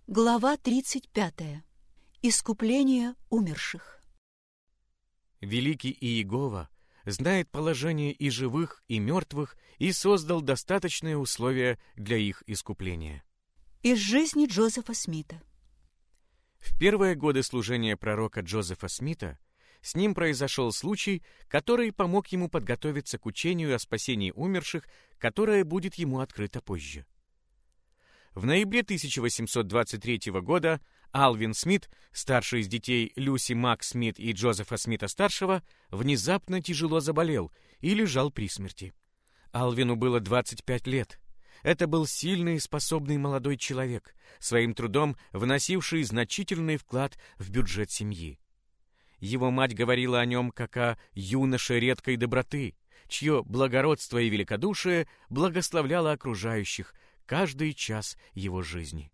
Глава 35. Искупление умерших. Великий Иегова знает положение и живых, и мертвых, и создал достаточные условия для их искупления. Из жизни Джозефа Смита. В первые годы служения пророка Джозефа Смита с ним произошел случай, который помог ему подготовиться к учению о спасении умерших, которое будет ему открыто позже. В ноябре 1823 года Алвин Смит, старший из детей Люси Мак Смит и Джозефа Смита-старшего, внезапно тяжело заболел и лежал при смерти. Алвину было 25 лет. Это был сильный и способный молодой человек, своим трудом вносивший значительный вклад в бюджет семьи. Его мать говорила о нем как о юноше редкой доброты, чье благородство и великодушие благословляло окружающих каждый час его жизни.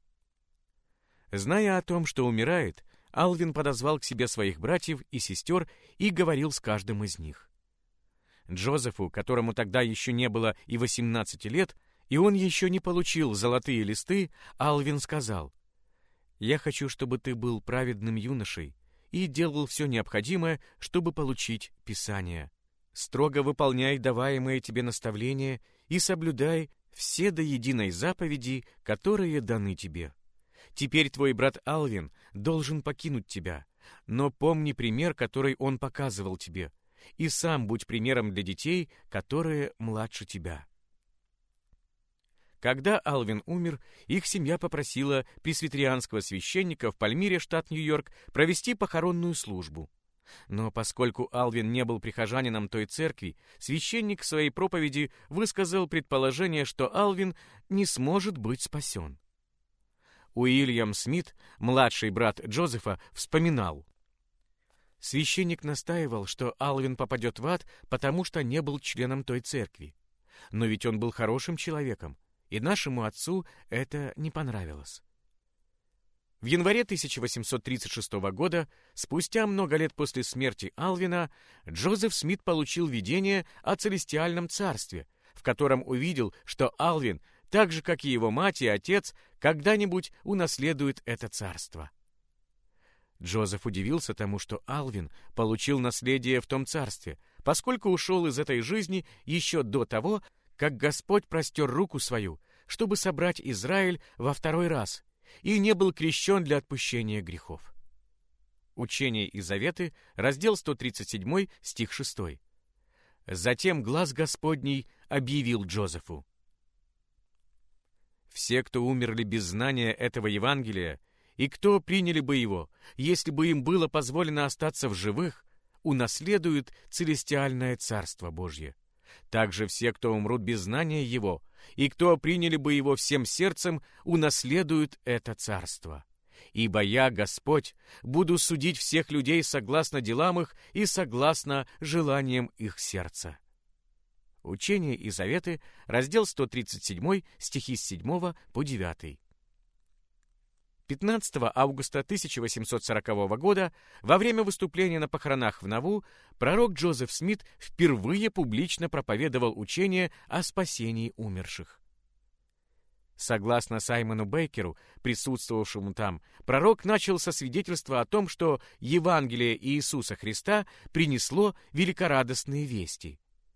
Зная о том, что умирает, Алвин подозвал к себе своих братьев и сестер и говорил с каждым из них. Джозефу, которому тогда еще не было и 18 лет, и он еще не получил золотые листы, Алвин сказал: «Я хочу, чтобы ты был праведным юношей и делал все необходимое, чтобы получить Писание. Строго выполняй даваемые тебе наставления и соблюдай все до единой заповеди, которые даны тебе. Теперь твой брат Алвин должен покинуть тебя, но помни пример, который он показывал тебе, и сам будь примером для детей, которые младше тебя». Когда Алвин умер, их семья попросила пресвитерианского священника в Пальмире, штат Нью-Йорк, провести похоронную службу. Но поскольку Алвин не был прихожанином той церкви, священник в своей проповеди высказал предположение, что Алвин не сможет быть спасен. Уильям Смит, младший брат Джозефа, вспоминал: «Священник настаивал, что Алвин попадет в ад, потому что не был членом той церкви. Но ведь он был хорошим человеком, и нашему отцу это не понравилось». В январе 1836 года, спустя много лет после смерти Алвина, Джозеф Смит получил видение о Целестиальном царстве, в котором увидел, что Алвин, так же, как и его мать и отец, когда-нибудь унаследует это царство. Джозеф удивился тому, что Алвин получил наследие в том царстве, поскольку ушел из этой жизни еще до того, как Господь простер руку свою, чтобы собрать Израиль во второй раз, и не был крещен для отпущения грехов. Учение и заветы, раздел 137, стих 6. «Затем глас Господний объявил Джозефу: все, кто умерли без знания этого Евангелия, и кто приняли бы его, если бы им было позволено остаться в живых, унаследуют Целестиальное Царство Божье. Также все, кто умрут без знания его, и кто приняли бы его всем сердцем, унаследуют это царство. Ибо я, Господь, буду судить всех людей согласно делам их и согласно желаниям их сердца». Учение и заветы, раздел 137, стихи с 7 по 9. 15 августа 1840 года, во время выступления на похоронах в Наву, пророк Джозеф Смит впервые публично проповедовал учение о спасении умерших. Согласно Саймону Бейкеру, присутствовавшему там, пророк начал со свидетельства о том, что Евангелие Иисуса Христа принесло великорадостные вести.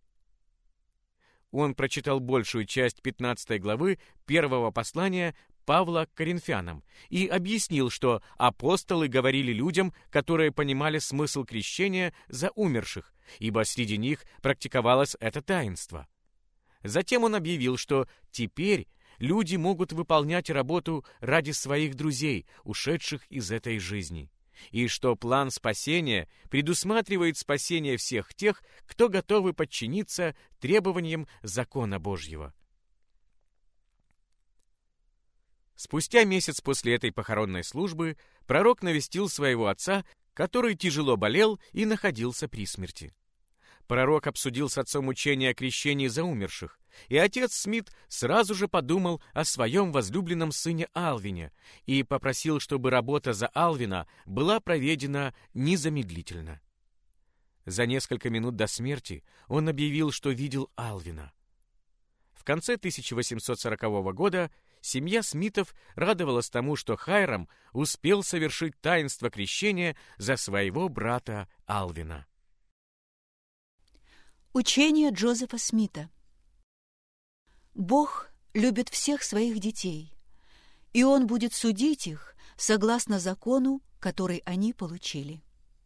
Он прочитал большую часть 15 главы первого послания Павла к Коринфянам и объяснил, что апостолы говорили людям, которые понимали смысл крещения за умерших, ибо среди них практиковалось это таинство. Затем он объявил, что теперь люди могут выполнять работу ради своих друзей, ушедших из этой жизни, и что план спасения предусматривает спасение всех тех, кто готовы подчиниться требованиям закона Божьего. Спустя месяц после этой похоронной службы пророк навестил своего отца, который тяжело болел и находился при смерти. Пророк обсудил с отцом учение о крещении за умерших, и отец Смит сразу же подумал о своем возлюбленном сыне Алвине и попросил, чтобы работа за Алвина была проведена незамедлительно. За несколько минут до смерти он объявил, что видел Алвина. В конце 1840 года Семья Смитов радовалась тому, что Хайрам успел совершить таинство крещения за своего брата Алвина. Учение Джозефа Смита. Бог любит всех своих детей, и Он будет судить их согласно закону, который они получили.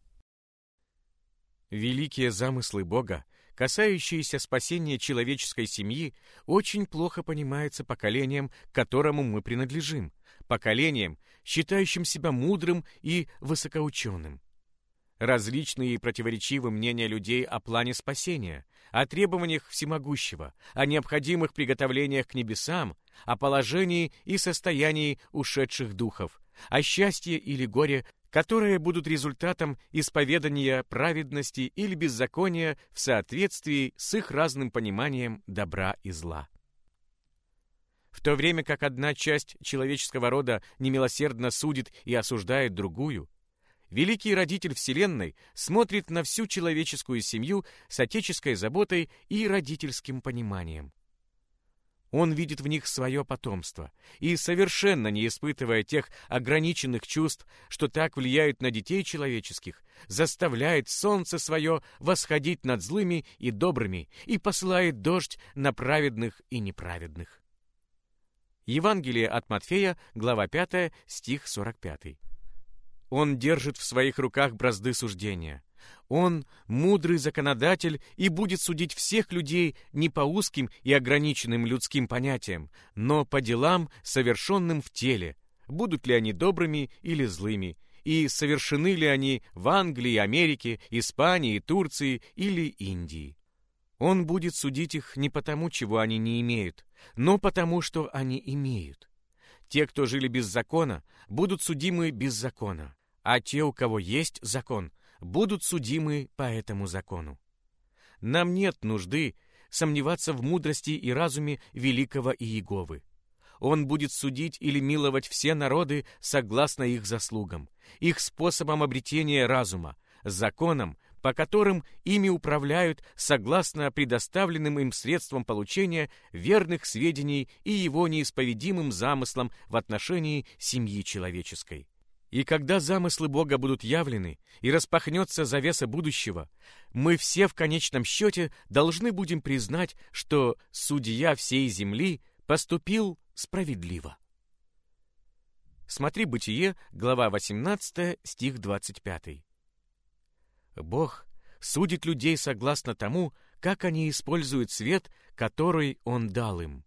Великие замыслы Бога, касающиеся спасения человеческой семьи, очень плохо понимаются поколением, к которому мы принадлежим, поколением, считающим себя мудрым и высокоученым. Различные и противоречивые мнения людей о плане спасения, о требованиях всемогущего, о необходимых приготовлениях к небесам, о положении и состоянии ушедших духов, о счастье или горе, которые будут результатом исповедания праведности или беззакония в соответствии с их разным пониманием добра и зла. В то время как одна часть человеческого рода немилосердно судит и осуждает другую, великий родитель Вселенной смотрит на всю человеческую семью с отеческой заботой и родительским пониманием. Он видит в них свое потомство и, совершенно не испытывая тех ограниченных чувств, что так влияют на детей человеческих, заставляет солнце свое восходить над злыми и добрыми и посылает дождь на праведных и неправедных. Евангелие от Матфея, глава 5, стих 45. Он держит в своих руках бразды суждения. Он мудрый законодатель и будет судить всех людей не по узким и ограниченным людским понятиям, но по делам, совершенным в теле, будут ли они добрыми или злыми, и совершены ли они в Англии, Америке, Испании, Турции или Индии. Он будет судить их не потому, чего они не имеют, но потому, что они имеют. Те, кто жили без закона, будут судимы без закона, а те, у кого есть закон, будут судимы по этому закону. Нам нет нужды сомневаться в мудрости и разуме великого Иеговы. Он будет судить или миловать все народы согласно их заслугам, их способам обретения разума, законам, по которым ими управляют согласно предоставленным им средствам получения верных сведений и его неисповедимым замыслам в отношении семьи человеческой. И когда замыслы Бога будут явлены и распахнется завеса будущего, мы все в конечном счете должны будем признать, что судья всей земли поступил справедливо. Смотри Бытие, глава 18, стих 25. Бог судит людей согласно тому, как они используют свет, который Он дал им.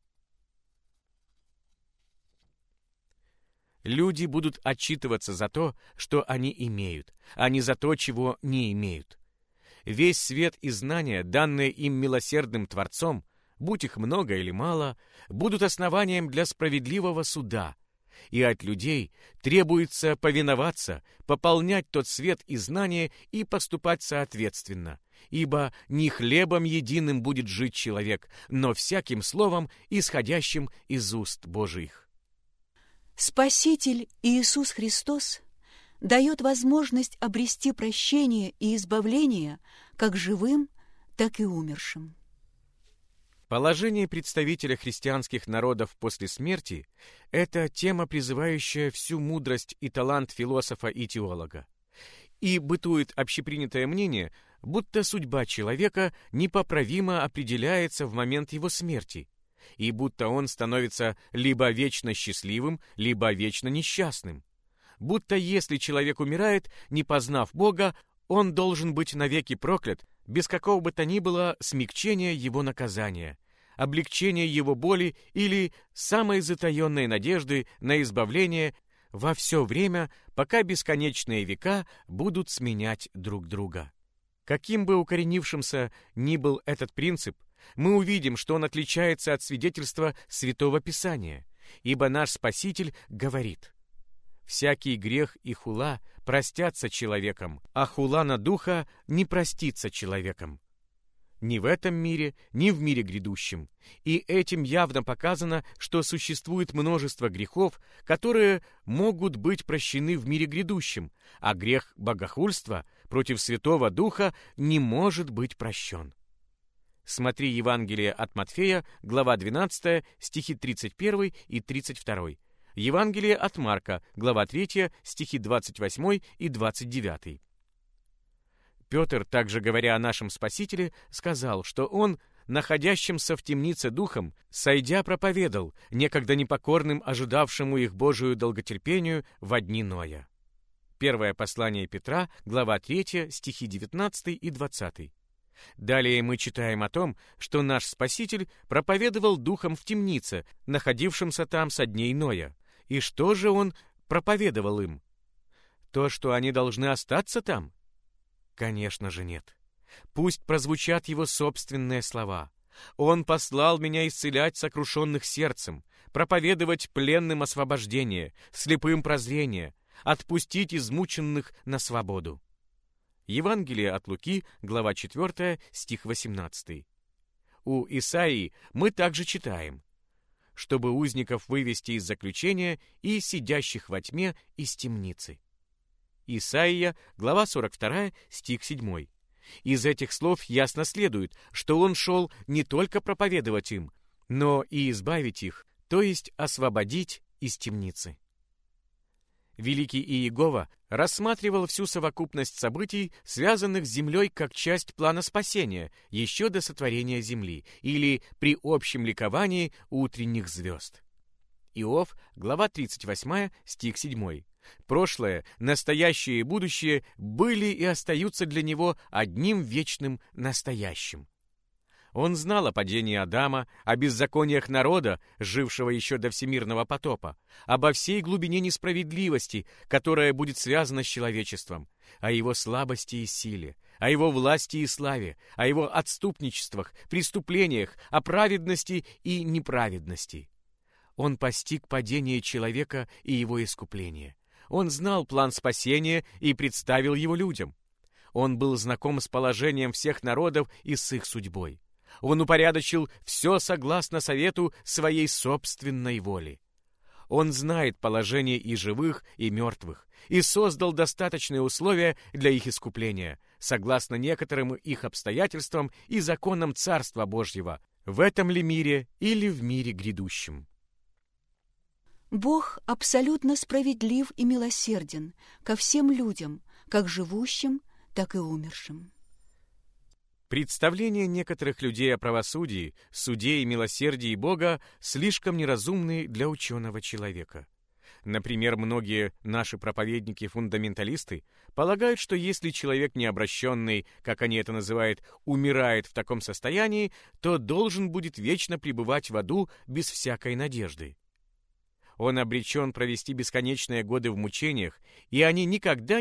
Люди будут отчитываться за то, что они имеют, а не за то, чего не имеют. Весь свет и знания, данные им милосердным Творцом, будь их много или мало, будут основанием для справедливого суда, и от людей требуется повиноваться, пополнять тот свет и знания и поступать соответственно, ибо не хлебом единым будет жить человек, но всяким словом, исходящим из уст Божиих. Спаситель Иисус Христос дает возможность обрести прощение и избавление как живым, так и умершим. Положение представителя христианских народов после смерти – это тема, призывающая всю мудрость и талант философа и теолога. И бытует общепринятое мнение, будто судьба человека непоправимо определяется в момент его смерти, и будто он становится либо вечно счастливым, либо вечно несчастным. Будто если человек умирает, не познав Бога, он должен быть навеки проклят, без какого бы то ни было смягчения его наказания, облегчения его боли или самой затаенной надежды на избавление во все время, пока бесконечные века будут сменять друг друга. Каким бы укоренившимся ни был этот принцип, мы увидим, что он отличается от свидетельства Святого Писания, ибо наш Спаситель говорит: «Всякий грех и хула простятся человеком, а хула на духа не простится человеком». Ни в этом мире, ни в мире грядущем. И этим явно показано, что существует множество грехов, которые могут быть прощены в мире грядущем, а грех богохульства против Святого Духа не может быть прощен. Смотри Евангелие от Матфея, глава 12, стихи 31 и 32. Евангелие от Марка, глава 3, стихи 28 и 29. Петр, также говоря о нашем Спасителе, сказал, что он, находящимся в темнице духом, сойдя, проповедал некогда непокорным, ожидавшему их Божию долготерпению во дни Ноя. Первое послание Петра, глава 3, стихи 19 и 20. Далее мы читаем о том, что наш Спаситель проповедовал духом в темнице, находившимся там со дней Ноя. И что же он проповедовал им? То, что они должны остаться там? Конечно же нет. Пусть прозвучат его собственные слова. «Он послал меня исцелять сокрушенных сердцем, проповедовать пленным освобождение, слепым прозрение, отпустить измученных на свободу». Евангелие от Луки, глава 4, стих 18. У Исаии мы также читаем: «Чтобы узников вывести из заключения и сидящих во тьме из темницы». Исаия, глава 42, стих 7. Из этих слов ясно следует, что он шел не только проповедовать им, но и избавить их, то есть освободить из темницы. Великий Иегова рассматривал всю совокупность событий, связанных с землей, как часть плана спасения еще до сотворения земли или при общем ликовании утренних звезд. Иов, глава 38, стих 7. Прошлое, настоящее и будущее были и остаются для него одним вечным настоящим. Он знал о падении Адама, о беззакониях народа, жившего еще до всемирного потопа, обо всей глубине несправедливости, которая будет связана с человечеством, о его слабости и силе, о его власти и славе, о его отступничествах, преступлениях, о праведности и неправедности. Он постиг падение человека и его искупление. Он знал план спасения и представил его людям. Он был знаком с положением всех народов и с их судьбой. Он упорядочил все согласно совету своей собственной воли. Он знает положение и живых, и мертвых, и создал достаточные условия для их искупления, согласно некоторым их обстоятельствам и законам Царства Божьего, в этом ли мире или в мире грядущем. Бог абсолютно справедлив и милосерден ко всем людям, как живущим, так и умершим. Представления некоторых людей о правосудии, суде и милосердии Бога слишком неразумны для ученого человека. Например, многие наши проповедники-фундаменталисты полагают, что если человек необращенный, как они это называют, умирает в таком состоянии, то должен будет вечно пребывать в аду без всякой надежды. Он обречен провести бесконечные годы в мучениях, и они никогда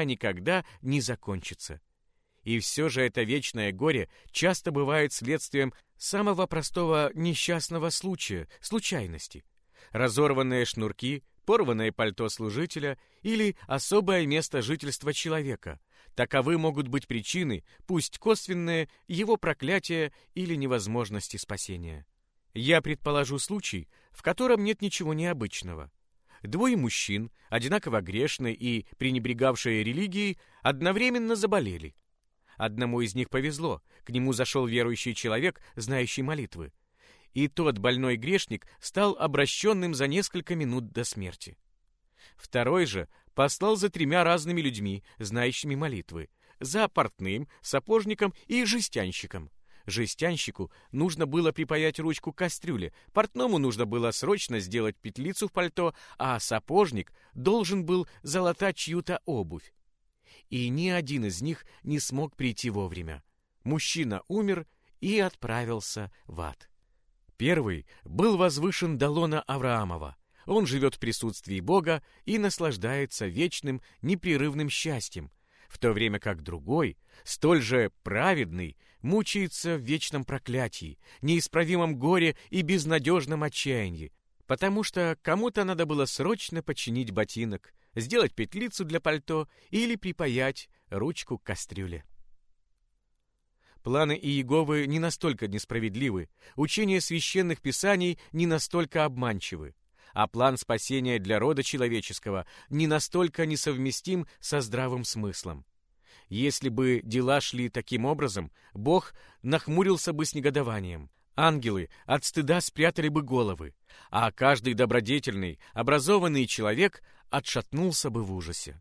не закончатся. И все же это вечное горе часто бывает следствием самого простого несчастного случая, случайности. Разорванные шнурки, порванное пальто служителя или особое место жительства человека. Таковы могут быть причины, пусть косвенные, его проклятия или невозможности спасения. Я предположу случай, в котором нет ничего необычного. Двое мужчин, одинаково грешные и пренебрегавшие религией, одновременно заболели. Одному из них повезло, к нему зашел верующий человек, знающий молитвы. И тот больной грешник стал обращенным за несколько минут до смерти. Второй же послал за 3 разными людьми, знающими молитвы, за портным, сапожником и жестянщиком. Жестянщику нужно было припаять ручку к кастрюле, портному нужно было срочно сделать петлицу в пальто, а сапожник должен был залатать чью-то обувь. И ни один из них не смог прийти вовремя. Мужчина умер и отправился в ад. Первый был возвышен до лона Авраамова. Он живет в присутствии Бога и наслаждается вечным, непрерывным счастьем, в то время как другой, столь же праведный, мучается в вечном проклятии, неисправимом горе и безнадежном отчаянии, потому что кому-то надо было срочно починить ботинок, сделать петлицу для пальто или припаять ручку к кастрюле. Планы Иеговы не настолько несправедливы, учения священных писаний не настолько обманчивы, а план спасения для рода человеческого не настолько несовместим со здравым смыслом. Если бы дела шли таким образом, Бог нахмурился бы с негодованием. Ангелы от стыда спрятали бы головы, а каждый добродетельный, образованный человек отшатнулся бы в ужасе.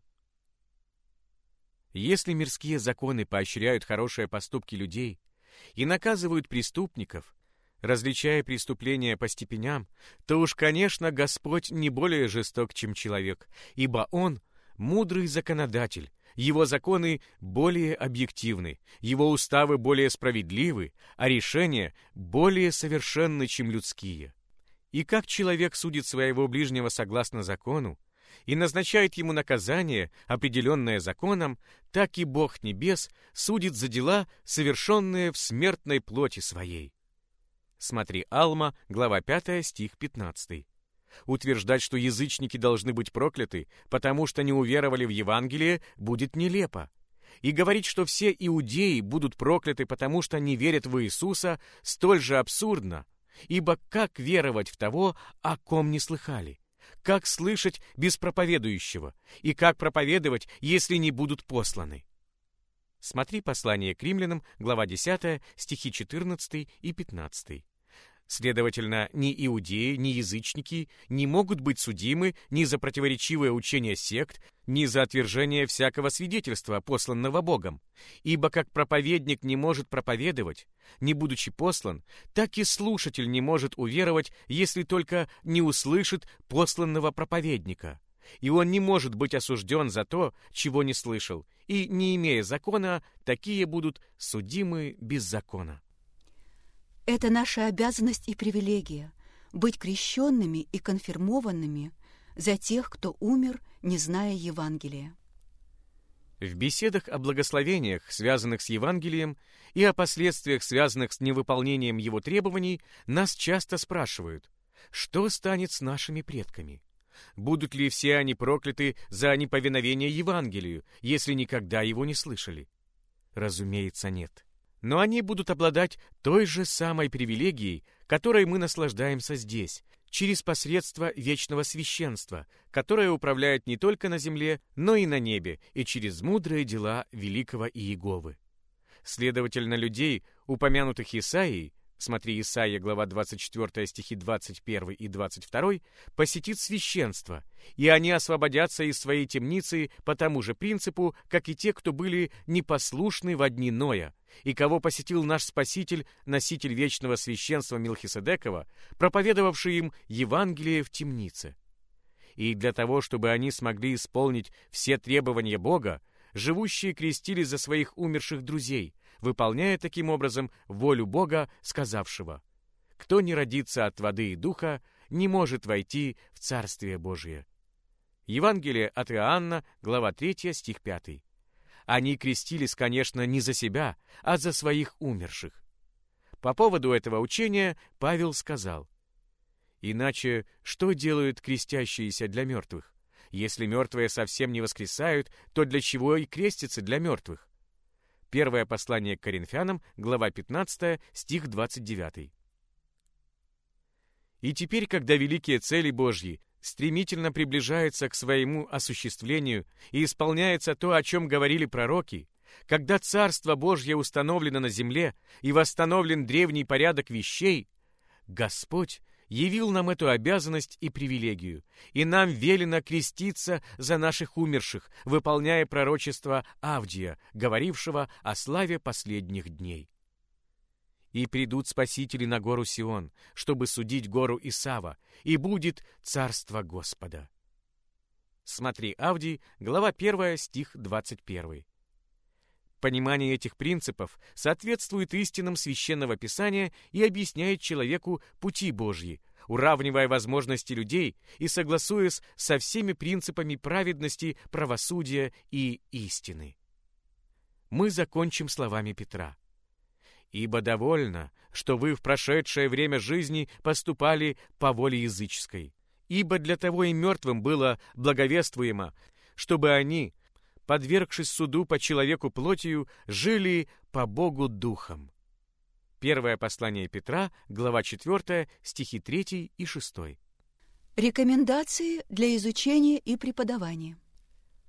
Если мирские законы поощряют хорошие поступки людей и наказывают преступников, различая преступления по степеням, то уж, конечно, Господь не более жесток, чем человек, ибо Он — мудрый законодатель, Его законы более объективны, Его уставы более справедливы, а решения более совершенны, чем людские. И как человек судит своего ближнего согласно закону и назначает ему наказание, определенное законом, так и Бог небес судит за дела, совершенные в смертной плоти своей. Смотри Алма, глава 5, стих 15. Утверждать, что язычники должны быть прокляты, потому что не уверовали в Евангелие, будет нелепо. И говорить, что все иудеи будут прокляты, потому что не верят в Иисуса, столь же абсурдно, ибо как веровать в того, о ком не слыхали? Как слышать без проповедующего? И как проповедовать, если не будут посланы? Смотри послание к римлянам, глава 10, стихи 14 и 15. Следовательно, ни иудеи, ни язычники не могут быть судимы ни за противоречивое учение сект, ни за отвержение всякого свидетельства, посланного Богом. Ибо как проповедник не может проповедовать, не будучи послан, так и слушатель не может уверовать, если только не услышит посланного проповедника. И он не может быть осужден за то, чего не слышал, и, не имея закона, такие будут судимы без закона. Это наша обязанность и привилегия – быть крещенными и конфирмованными за тех, кто умер, не зная Евангелия. В беседах о благословениях, связанных с Евангелием, и о последствиях, связанных с невыполнением его требований, нас часто спрашивают, что станет с нашими предками? Будут ли все они прокляты за неповиновение Евангелию, если никогда его не слышали? Разумеется, нет. Но они будут обладать той же самой привилегией, которой мы наслаждаемся здесь, через посредство вечного священства, которое управляет не только на земле, но и на небе, и через мудрые дела великого Иеговы. Следовательно, людей, упомянутых Исаией, смотри Исаия, глава 24, стихи 21 и 22, посетит священство, и они освободятся из своей темницы по тому же принципу, как и те, кто были непослушны во дни Ноя, и кого посетил наш Спаситель, носитель вечного священства Мелхиседекова, проповедовавший им Евангелие в темнице. И для того, чтобы они смогли исполнить все требования Бога, живущие крестились за своих умерших друзей, выполняя таким образом волю Бога, сказавшего: «Кто не родится от воды и духа, не может войти в Царствие Божие». Евангелие от Иоанна, глава 3, стих 5. Они крестились, конечно, не за себя, а за своих умерших. По поводу этого учения Павел сказал: «Иначе что делают крестящиеся для мертвых? Если мертвые совсем не воскресают, то для чего и крестятся для мертвых?» Первое послание к Коринфянам, глава 15, стих 29. И теперь, когда великие цели Божьи стремительно приближаются к своему осуществлению и исполняется то, о чем говорили пророки, когда Царство Божье установлено на земле и восстановлен древний порядок вещей, Господь явил нам эту обязанность и привилегию, и нам велено креститься за наших умерших, выполняя пророчество Авдия, говорившего о славе последних дней. «И придут спасители на гору Сион, чтобы судить гору Исава, и будет царство Господа». Смотри Авдий, глава 1, стих 21. Понимание этих принципов соответствует истинам Священного Писания и объясняет человеку пути Божьи, уравнивая возможности людей и согласуясь со всеми принципами праведности, правосудия и истины. Мы закончим словами Петра. «Ибо довольно, что вы в прошедшее время жизни поступали по воле языческой, ибо для того и мертвым было благовествуемо, чтобы они, подвергшись суду по человеку плотью, жили по Богу духом». Первое послание Петра, глава 4, стихи 3 и 6. Рекомендации для изучения и преподавания.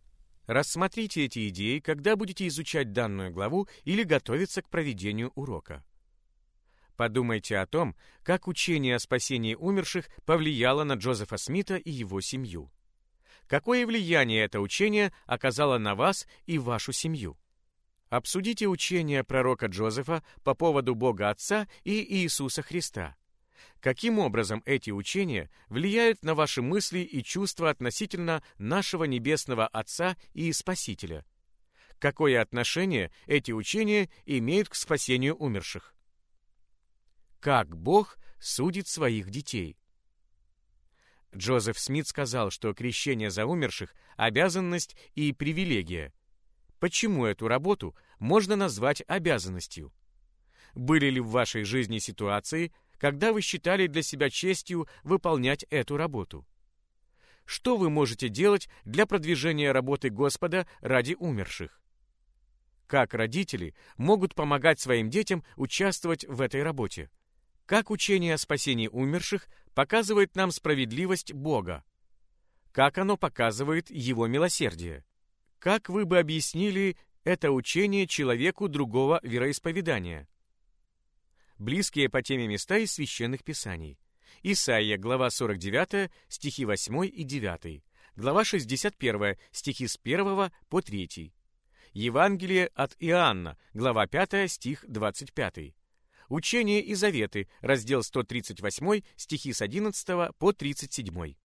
Рассмотрите эти идеи, когда будете изучать данную главу или готовиться к проведению урока. Подумайте о том, как учение о спасении умерших повлияло на Джозефа Смита и его семью. Какое влияние это учение оказало на вас и вашу семью? Обсудите учение пророка Джозефа по поводу Бога Отца и Иисуса Христа. Каким образом эти учения влияют на ваши мысли и чувства относительно нашего Небесного Отца и Спасителя? Какое отношение эти учения имеют к спасению умерших? Как Бог судит своих детей? Джозеф Смит сказал, что крещение за умерших – обязанность и привилегия. Почему эту работу можно назвать обязанностью? Были ли в вашей жизни ситуации, когда вы считали для себя честью выполнять эту работу? Что вы можете делать для продвижения работы Господа ради умерших? Как родители могут помогать своим детям участвовать в этой работе? Как учение о спасении умерших показывает нам справедливость Бога? Как оно показывает Его милосердие? Как вы бы объяснили это учение человеку другого вероисповедания? Близкие по теме места из Священных Писаний. Исайя, глава 49, стихи 8 и 9. Глава 61, стихи с 1 по 3. Евангелие от Иоанна, глава 5, стих 25. Учение и заветы, раздел 138, стихи с 11 по 37.